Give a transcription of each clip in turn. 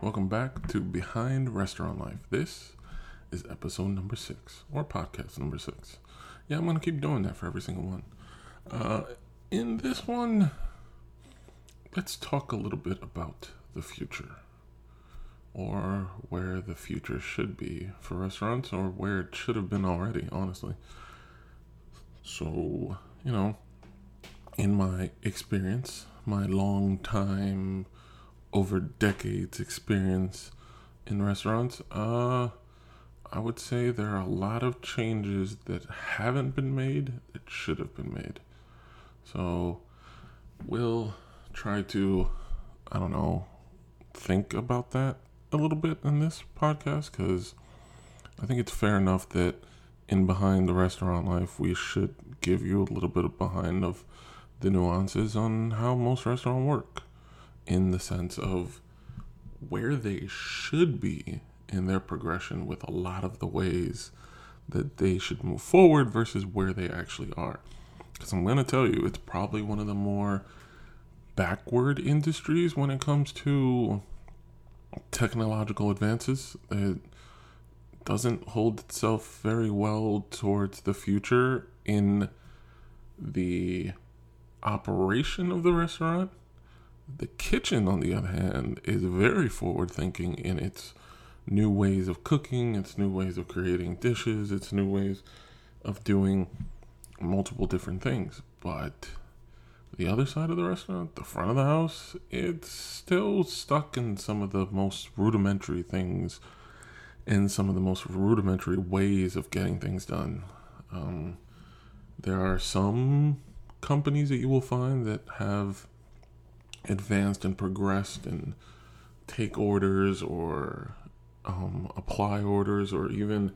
welcome back to Behind Restaurant Life. This is episode number 6, or podcast number 6. Yeah, I'm going to keep doing that for every single one. In this one, let's talk a little bit about the future, or where the future should be for restaurants, or where it should have been already, honestly. So, in my experience, my long time, over decades experience in restaurants, I would say there are a lot of changes that haven't been made that should have been made. So we'll try to, think about that a little bit in this podcast, because I think it's fair enough that in Behind the Restaurant Life, we should give you a little bit of behind of the nuances on how most restaurants work, in the sense of where they should be in their progression with a lot of the ways that they should move forward versus where they actually are. Because I'm going to tell you, it's probably one of the more backward industries when it comes to technological advances. It doesn't hold itself very well towards the future in the operation of the restaurant. The kitchen, on the other hand, is very forward-thinking in its new ways of cooking, its new ways of creating dishes, its new ways of doing multiple different things. But the other side of the restaurant, the front of the house, it's still stuck in some of the most rudimentary things and some of the most rudimentary ways of getting things done. There are some companies that you will find that have advanced and progressed and take orders or apply orders, or even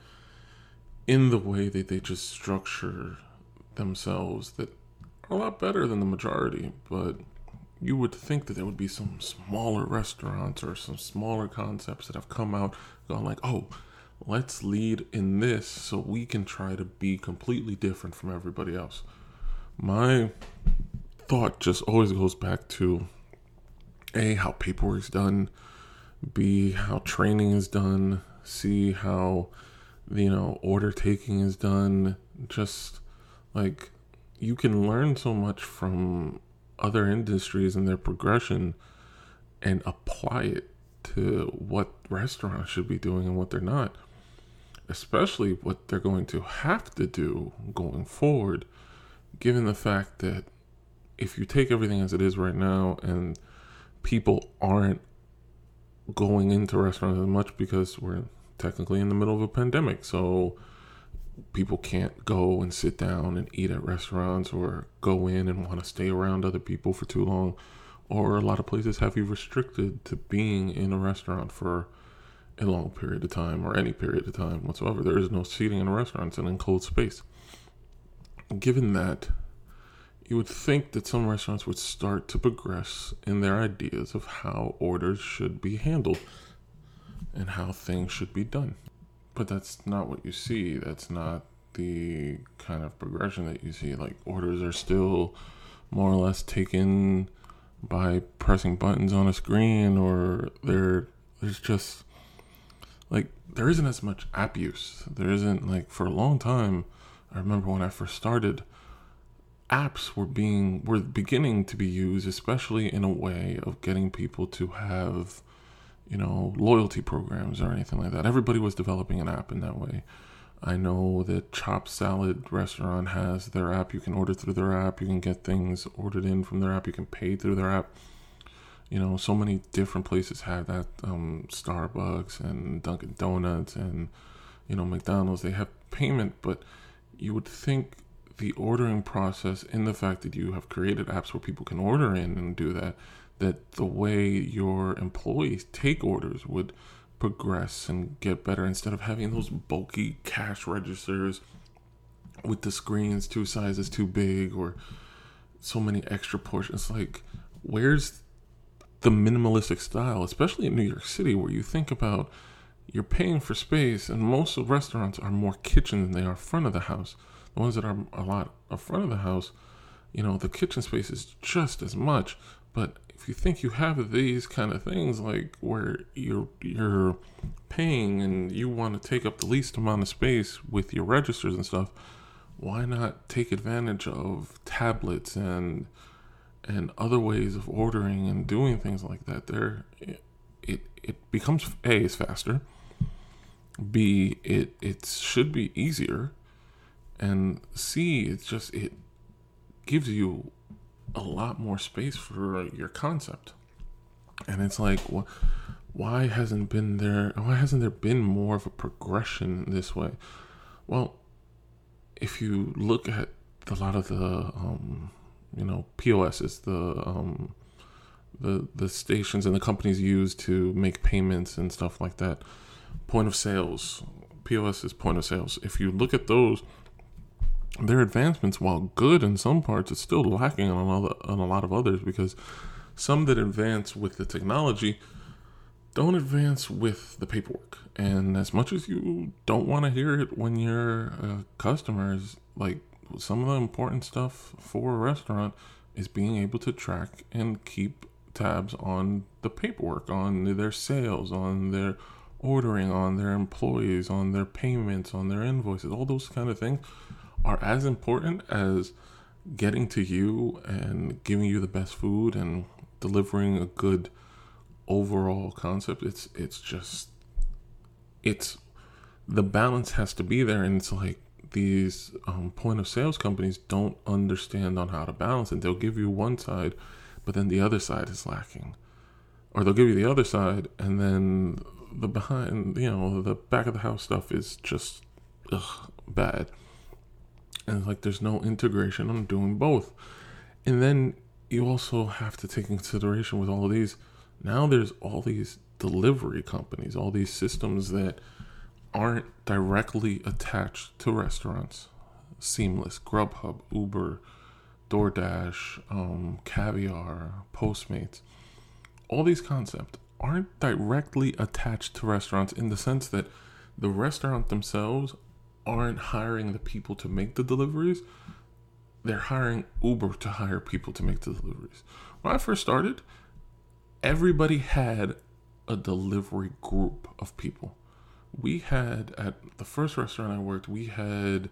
in the way that they just structure themselves, that are a lot better than the majority. But you would think that there would be some smaller restaurants or some smaller concepts that have come out gone like, oh, let's lead in this so we can try to be completely different from everybody else. My thought just always goes back to A, how paperwork is done, B, how training is done, C, how order taking is done. Just like, you can learn so much from other industries and their progression and apply it to what restaurants should be doing and what they're not, especially what they're going to have to do going forward, given the fact that if you take everything as it is right now, and people aren't going into restaurants as much because we're technically in the middle of a pandemic, so people can't go and sit down and eat at restaurants or go in and want to stay around other people for too long, or a lot of places have you restricted to being in a restaurant for a long period of time, or any period of time whatsoever. There is no seating in a restaurant. It's an enclosed space. Given that, you would think that some restaurants would start to progress in their ideas of how orders should be handled and how things should be done. But that's not what you see. That's not the kind of progression that you see. Like, orders are still more or less taken by pressing buttons on a screen, or there's just, like, there isn't as much app use. There isn't, like, for a long time, I remember when I first started, apps were beginning to be used, especially in a way of getting people to have, loyalty programs or anything like that. Everybody was developing an app in that way. I know that Chop Salad restaurant has their app. You can order through their app. You can get things ordered in from their app. You can pay through their app. So many different places have that. Starbucks and Dunkin' Donuts and, McDonald's, they have payment, but you would think the ordering process, in the fact that you have created apps where people can order in and do that the way your employees take orders would progress and get better, instead of having those bulky cash registers with the screens 2 sizes too big or so many extra portions. Like, where's the minimalistic style, especially in New York City, where you think about you're paying for space, and most of restaurants are more kitchen than they are front of the house. The ones that are a lot up front of the house, the kitchen space is just as much, but if you think you have these kind of things, like where you're paying and you want to take up the least amount of space with your registers and stuff, why not take advantage of tablets and other ways of ordering and doing things like that? It becomes, A, it's faster, B, it should be easier, and C, it gives you a lot more space for your concept. And it's like, why hasn't there been more of a progression this way? Well, if you look at a lot of the POSs, the stations and the companies use to make payments and stuff like that, point of sales, POS is point of sales. If you look at those, their advancements, while good in some parts, it's still lacking on a lot of others, because some that advance with the technology don't advance with the paperwork. And as much as you don't want to hear it when you're customers, like, some of the important stuff for a restaurant is being able to track and keep tabs on the paperwork, on their sales, on their ordering, on their employees, on their payments, on their invoices. All those kind of things are as important as getting to you and giving you the best food and delivering a good overall concept. It's the balance has to be there, and it's like these point of sales companies don't understand on how to balance it. They'll give you one side, but then the other side is lacking, or they'll give you the other side, and then the behind, the back of the house stuff is just bad. And it's like there's no integration on doing both. And then you also have to take in consideration with all of these, now there's all these delivery companies, all these systems that aren't directly attached to restaurants. Seamless, Grubhub, Uber, DoorDash, Caviar, Postmates. All these concepts aren't directly attached to restaurants, in the sense that the restaurant themselves aren't hiring the people to make the deliveries. They're hiring Uber to hire people to make the deliveries. When I first started, everybody had a delivery group of people. We had, at the first restaurant I worked, we had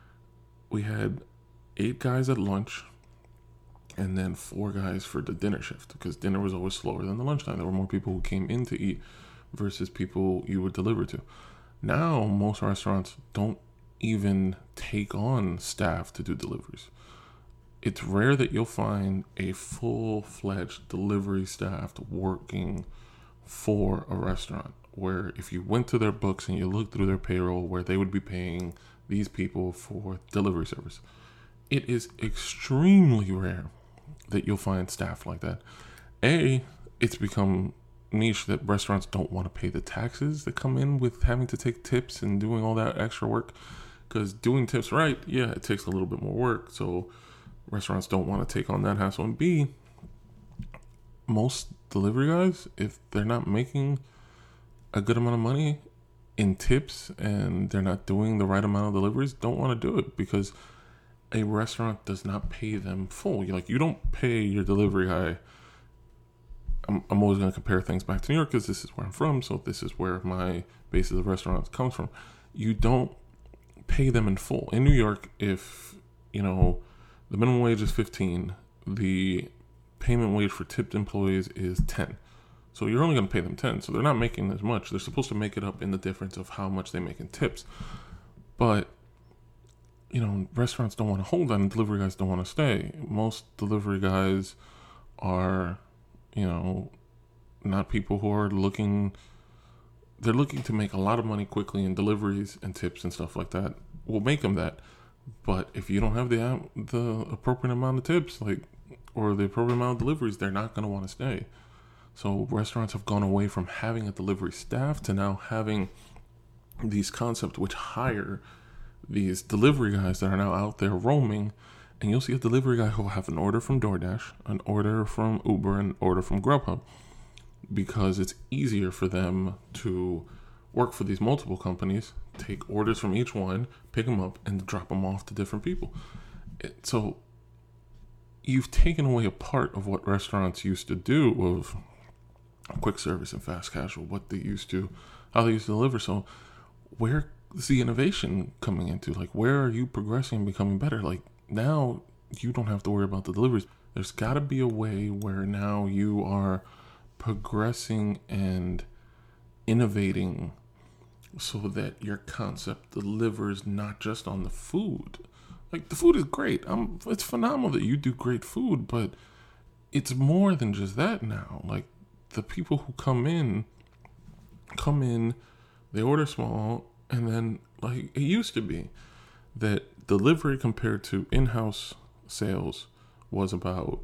8 guys at lunch, and then 4 guys for the dinner shift, because dinner was always slower than the lunchtime. There were more people who came in to eat versus people you would deliver to. Now, most restaurants don't even take on staff to do deliveries. It's rare that you'll find a full-fledged delivery staff working for a restaurant, where if you went to their books and you looked through their payroll, where they would be paying these people for delivery service. It is extremely rare that you'll find staff like that. It's become niche that restaurants don't want to pay the taxes that come in with having to take tips and doing all that extra work, because doing tips right, it takes a little bit more work, so restaurants don't want to take on that hassle. And B, most delivery guys, if they're not making a good amount of money in tips and they're not doing the right amount of deliveries, don't want to do it, because a restaurant does not pay them full. You don't pay your delivery guy. I'm always going to compare things back to New York, because this is where I'm from, so this is where my basis of restaurants comes from. You don't pay them in full. In New York, if, the minimum wage is 15, the payment wage for tipped employees is 10. So you're only going to pay them 10, so they're not making as much. They're supposed to make it up in the difference of how much they make in tips. But, restaurants don't want to hold that, and delivery guys don't want to stay. Most delivery guys are, not people who are looking to make a lot of money quickly, in deliveries and tips and stuff like that will make them that. But if you don't have the appropriate amount of tips, or the appropriate amount of deliveries, they're not going to want to stay. So restaurants have gone away from having a delivery staff to now having these concepts which hire these delivery guys that are now out there roaming. And you'll see a delivery guy who will have an order from DoorDash, an order from Uber, and an order from Grubhub, because it's easier for them to work for these multiple companies, take orders from each one, pick them up, and drop them off to different people. So you've taken away a part of what restaurants used to do of quick service and fast casual, what they used to, how they used to deliver. So where's the innovation coming into? Like, where are you progressing and becoming better? Like, now you don't have to worry about the deliveries. There's got to be a way where now you are progressing and innovating so that your concept delivers not just on the food. Like, the food is great. It's phenomenal that you do great food, but it's more than just that now. Like, the people who come in, they order small, and then, like, it used to be that delivery compared to in-house sales was about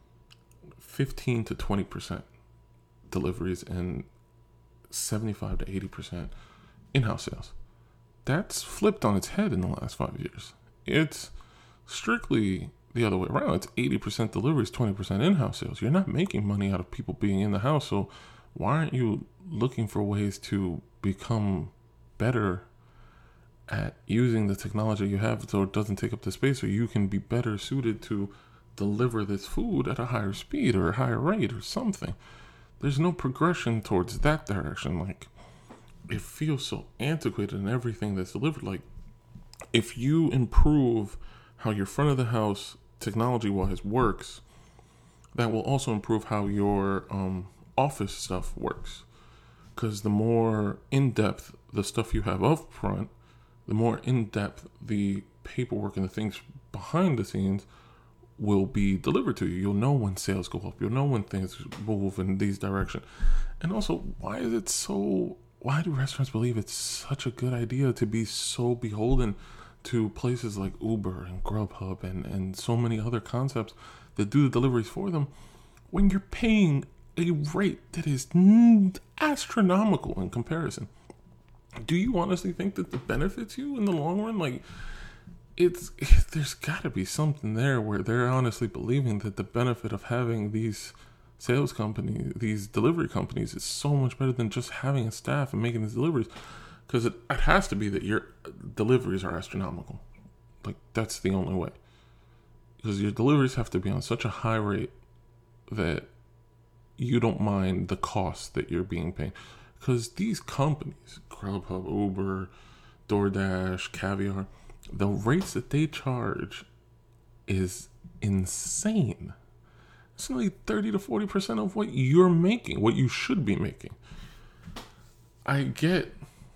15 to 20% deliveries and 75 to 80% in-house sales. That's flipped on its head in the last 5 years. It's strictly the other way around. It's 80% deliveries, 20% in-house sales. You're not making money out of people being in the house, so why aren't you looking for ways to become better at using the technology you have so it doesn't take up the space, so you can be better suited to deliver this food at a higher speed or a higher rate or something? There's no progression towards that direction. Like, it feels so antiquated in everything that's delivered. Like, if you improve how your front of the house technology-wise works, that will also improve how your office stuff works. Because the more in-depth the stuff you have up front, the more in-depth the paperwork and the things behind the scenes will be delivered to you. You'll know when sales go up. You'll know when things move in these directions. And also, why do restaurants believe it's such a good idea to be so beholden to places like Uber and Grubhub and so many other concepts that do the deliveries for them when you're paying a rate that is astronomical in comparison? Do you honestly think that it benefits you in the long run? Like, there's got to be something there where they're honestly believing that the benefit of having these sales companies, these delivery companies, is so much better than just having a staff and making these deliveries. Because it has to be that your deliveries are astronomical. Like, that's the only way. Because your deliveries have to be on such a high rate that you don't mind the cost that you're being paid. Because these companies, Grubhub, Uber, DoorDash, Caviar, the rates that they charge is insane. It's only 30 to 40% of what you're making, what you should be making. I get,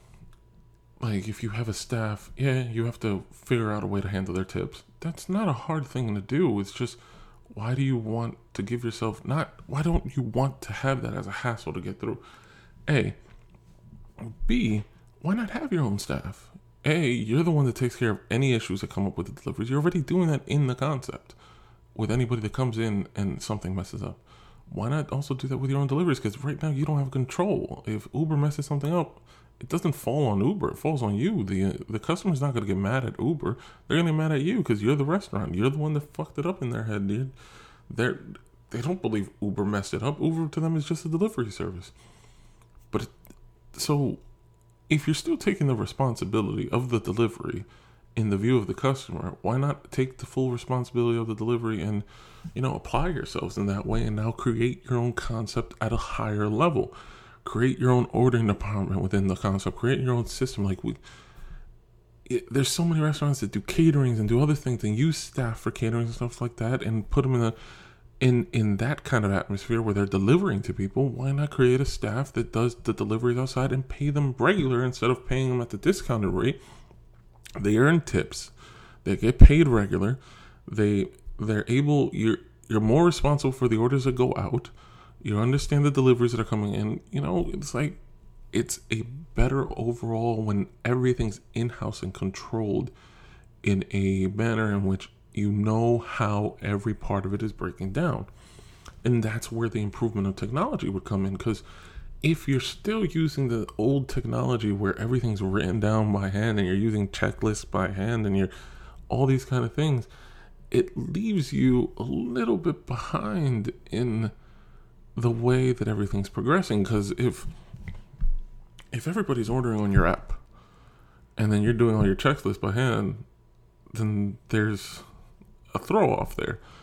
like, if you have a staff, yeah, you have to figure out a way to handle their tips. That's not a hard thing to do. It's just, why do you want to give yourself, why don't you want to have that as a hassle to get through? A. B, why not have your own staff? A, you're the one that takes care of any issues that come up with the deliveries. You're already doing that in the concept with anybody that comes in and something messes up. Why not also do that with your own deliveries? Because right now you don't have control. If Uber messes something up, it doesn't fall on Uber. It falls on you. The customer's not going to get mad at Uber. They're going to get mad at you because you're the restaurant. You're the one that fucked it up in their head, dude. They don't believe Uber messed it up. Uber to them is just a delivery service. So if you're still taking the responsibility of the delivery in the view of the customer, why not take the full responsibility of the delivery and, apply yourselves in that way and now create your own concept at a higher level? Create your own ordering department within the concept. Create your own system. There's so many restaurants that do caterings and do other things and use staff for catering and stuff like that and put them in that kind of atmosphere where they're delivering to people. Why not create a staff that does the deliveries outside and pay them regular instead of paying them at the discounted rate? They earn tips. They get paid regular. They're able. You're more responsible for the orders that go out. You understand the deliveries that are coming in. It's a better overall when everything's in-house and controlled in a manner in which you know how every part of it is breaking down. And that's where the improvement of technology would come in. Because if you're still using the old technology where everything's written down by hand and you're using checklists by hand and you're all these kind of things, it leaves you a little bit behind in the way that everything's progressing. Because if everybody's ordering on your app and then you're doing all your checklists by hand, then there's a throw off there.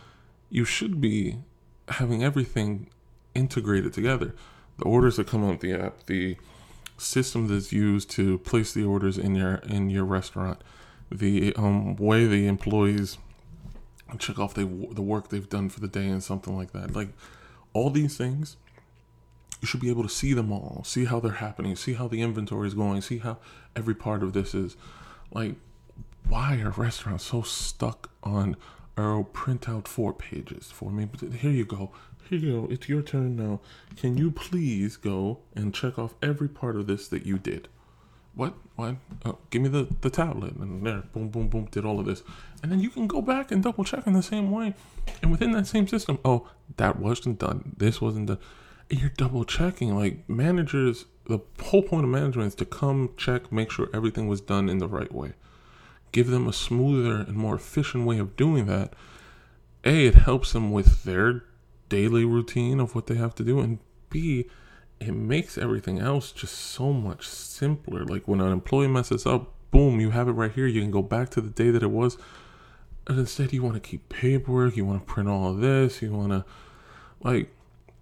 you should be having everything integrated together. The orders that come out the app, the system that's used to place the orders in your restaurant, the way the employees check off the work they've done for the day and something like that. Like all these things, you should be able to see them all, see how they're happening, see how the inventory is going, see how every part of this is. Like, why are restaurants so stuck on, oh, print out 4 pages for me? But here you go. Here you go. It's your turn now. Can you please go and check off every part of this that you did? What? Oh, give me the tablet. And there, boom, boom, boom, did all of this. And then you can go back and double check in the same way. And within that same system, oh, that wasn't done. This wasn't done. And you're double checking. Like managers, the whole point of management is to come check, make sure everything was done in the right way. Give them a smoother and more efficient way of doing that. A, it helps them with their daily routine of what they have to do. And B, it makes everything else just so much simpler. Like when an employee messes up, boom, you have it right here. You can go back to the day that it was. And instead you want to keep paperwork. You want to print all of this. You want to, like,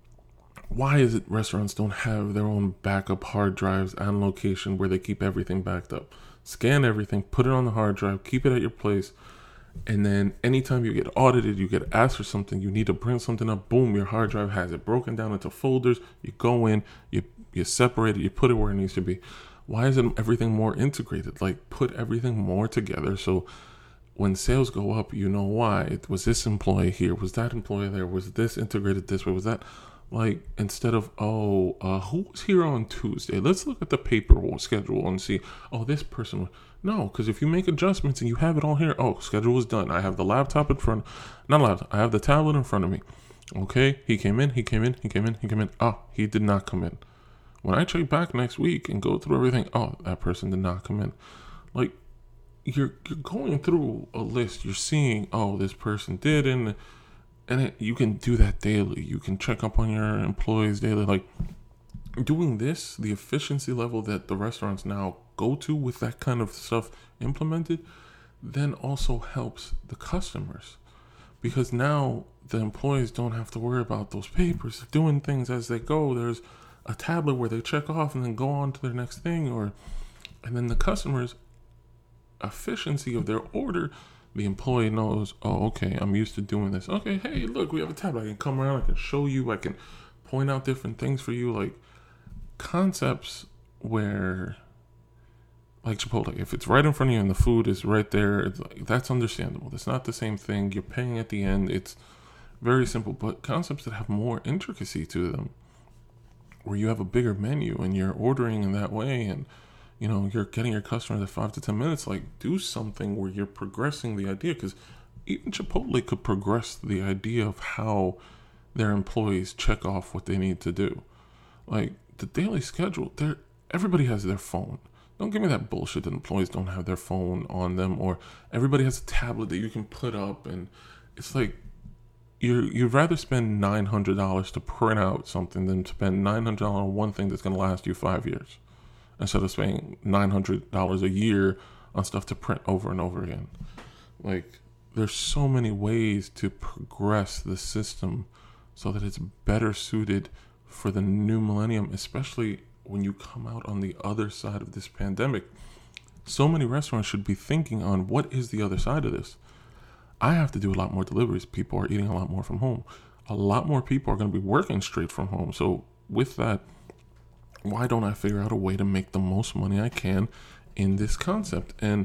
why is it restaurants don't have their own backup hard drives and location where they keep everything backed up? Scan everything, put it on the hard drive, keep it at your place. And then anytime you get audited, you get asked for something, you need to print something up, boom, your hard drive has it broken down into folders. You go in, you separate it, you put it where it needs to be. Why isn't everything more integrated? Like, put everything more together so when sales go up, you know why. It was this employee here, was that employee there, was this integrated this way, was that... Like, instead of, who was here on Tuesday? Let's look at the paper schedule and see, this person. No, because if you make adjustments and you have it all here, schedule is done. I have the laptop in front. Not laptop. I have the tablet in front of me. Okay, he came in. He did not come in. When I check back next week and go through everything, that person did not come in. Like, you're going through a list. You're seeing, this person did, and you can do that daily. You can check up on your employees daily. Like, doing this, the efficiency level that the restaurants now go to with that kind of stuff implemented, then also helps the customers. Because now the employees don't have to worry about those papers, doing things as they go. There's a tablet where they check off and then go on to their next thing. And then the customers' efficiency of their order, the employee knows, okay, I'm used to doing this. Okay, hey, look, we have a tablet. I can come around, I can show you, I can point out different things for you. Like, concepts where, like Chipotle, if it's right in front of you and the food is right there, that's understandable. It's not the same thing. You're paying at the end. It's very simple. But concepts that have more intricacy to them, where you have a bigger menu and you're ordering in that way, and you're getting your customers at 5 to 10 minutes. Like, do something where you're progressing the idea, because even Chipotle could progress the idea of how their employees check off what they need to do. Like, the daily schedule, everybody has their phone. Don't give me that bullshit that employees don't have their phone on them, or everybody has a tablet that you can put up, and it's like, you'd rather spend $900 to print out something than spend $900 on one thing that's going to last you 5 years. Instead of spending $900 a year on stuff to print over and over again. Like, there's so many ways to progress the system so that it's better suited for the new millennium, especially when you come out on the other side of this pandemic. So many restaurants should be thinking on, what is the other side of this? I have to do a lot more deliveries. People are eating a lot more from home. A lot more people are going to be working straight from home. So with that, why don't I figure out a way to make the most money I can in this concept? And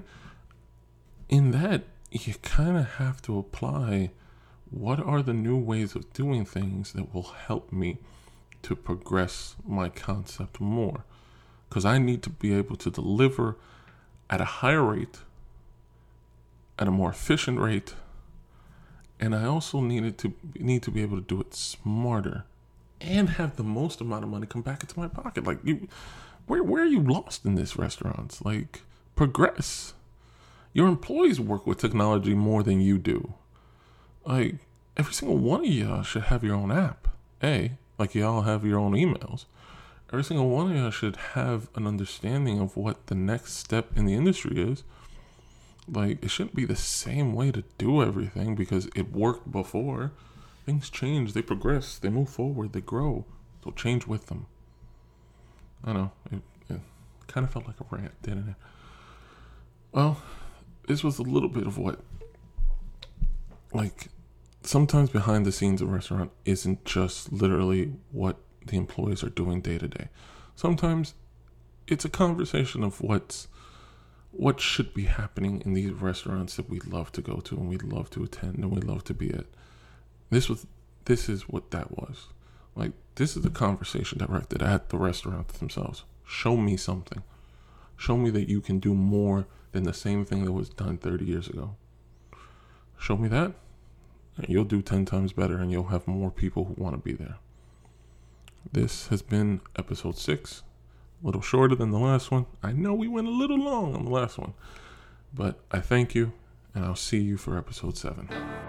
in that, you kind of have to apply, what are the new ways of doing things that will help me to progress my concept more? Because I need to be able to deliver at a higher rate, at a more efficient rate, and I also need to be able to do it smarter and have the most amount of money come back into my pocket. Like, where are you lost in this, restaurants? Like, progress. Your employees work with technology more than you do. Like, every single one of y'all should have your own app. Like y'all have your own emails. Every single one of y'all should have an understanding of what the next step in the industry is. Like, it shouldn't be the same way to do everything because it worked before. Things change, they progress, they move forward, they grow. So change with them. I know, it kind of felt like a rant, didn't it? Well, this was a little bit of what, like, sometimes behind the scenes of a restaurant isn't just literally what the employees are doing day to day. Sometimes it's a conversation of what should be happening in these restaurants that we love to go to and we love to attend and we love to be at. This is what that was. Like, this is a conversation directed at the restaurants themselves. Show me something. Show me that you can do more than the same thing that was done 30 years ago. Show me that, and you'll do 10 times better, and you'll have more people who want to be there. This has been episode 6. A little shorter than the last one. I know we went a little long on the last one, but I thank you, and I'll see you for episode 7.